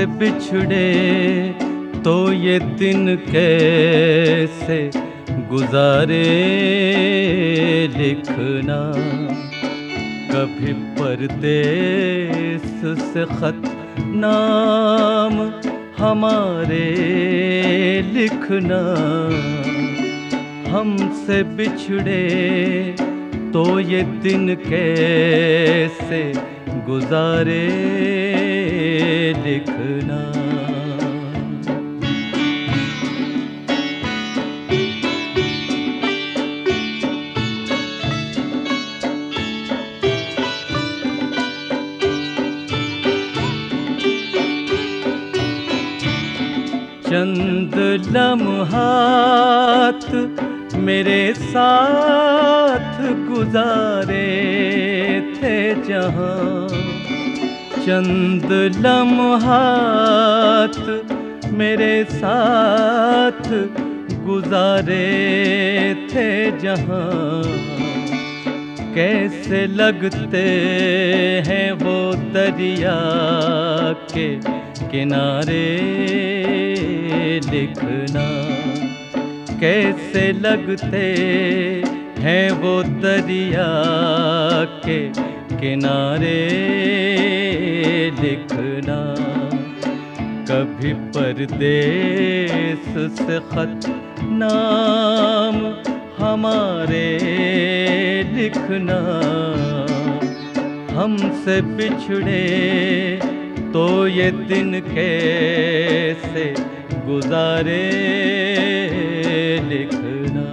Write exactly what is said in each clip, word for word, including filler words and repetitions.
हमसे बिछड़े तो ये दिन कैसे गुजारे लिखना। कभी परदेस से खत नाम हमारे लिखना। हमसे बिछड़े तो ये दिन कैसे गुजारे लिखना। चंद लम्हात मेरे साथ गुजारे थे जहाँ। चंद लम्हात मेरे साथ गुजारे थे जहाँ। कैसे लगते हैं वो दरिया के किनारे लिखना। कैसे लगते हैं वो दरिया के किनारे लिखना। कभी परदेस से खत नाम हमारे लिखना। हमसे बिछड़े तो ये दिन कैसे गुजारे लिखना।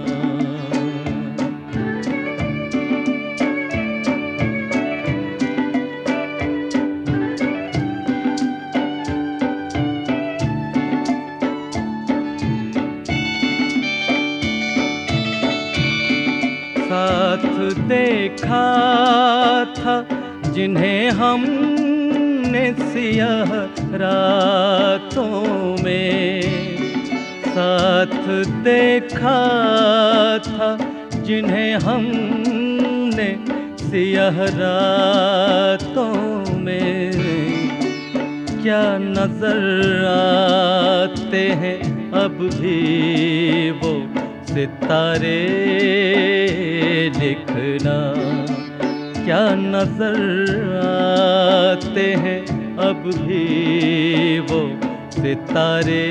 साथ देखा था जिन्हें हमने सियाह रातों में। साथ देखा था जिन्हें हमने सियाह रातों में। क्या नजर आते हैं अब भी वो सितारे लिखना। क्या नजर आते हैं अब भी वो सितारे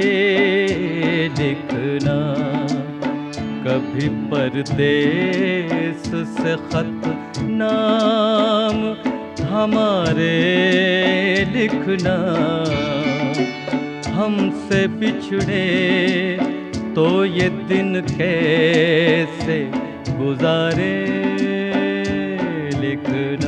लिखना। कभी परदेस से खत नाम हमारे लिखना। हमसे बिछड़े तो ये दिन कैसे गुजारे लिखना।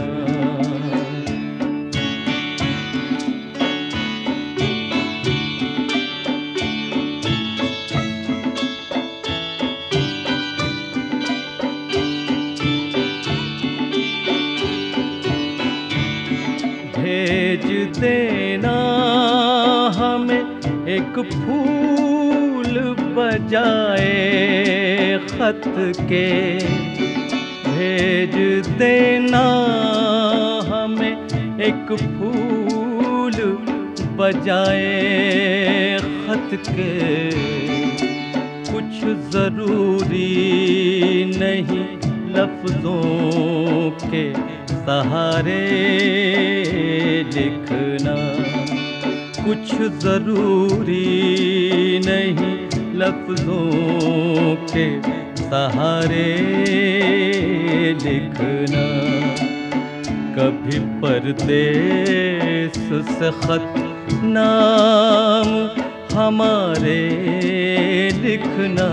भेज देना हमें एक फूल बजाए खत के। भेज देना हमें एक फूल बजाए खत के। कुछ ज़रूरी नहीं लफ्ज़ों के सहारे लिखना। कुछ ज़रूरी नहीं लफ्ज़ों के सहारे लिखना। कभी परदेस से खत नाम हमारे लिखना।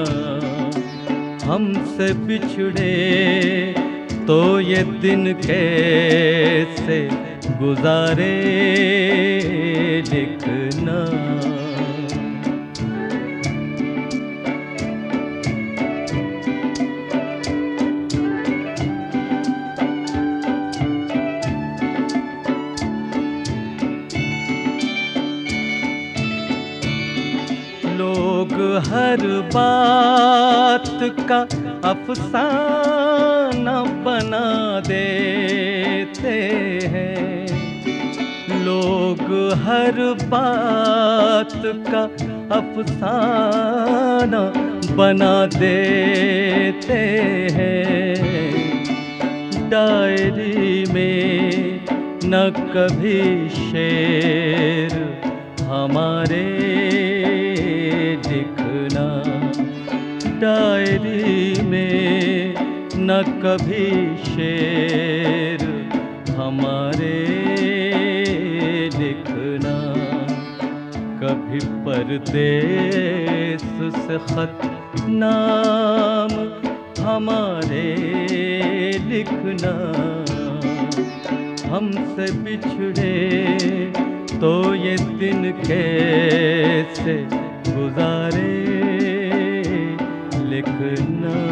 हमसे बिछड़े तो ये दिन कैसे गुजारे लिखना। लोग हर बात का अफसाना बना देते हैं। लोग हर बात का अफसाना बना देते हैं। डायरी में न कभी शेर हमारे लिखना, डायरी में न कभी शेर हमारे लिखना। कभी परदेस से खत नाम हमारे लिखना। हमसे बिछड़े तो ये दिन कैसे गुजारे लिखना।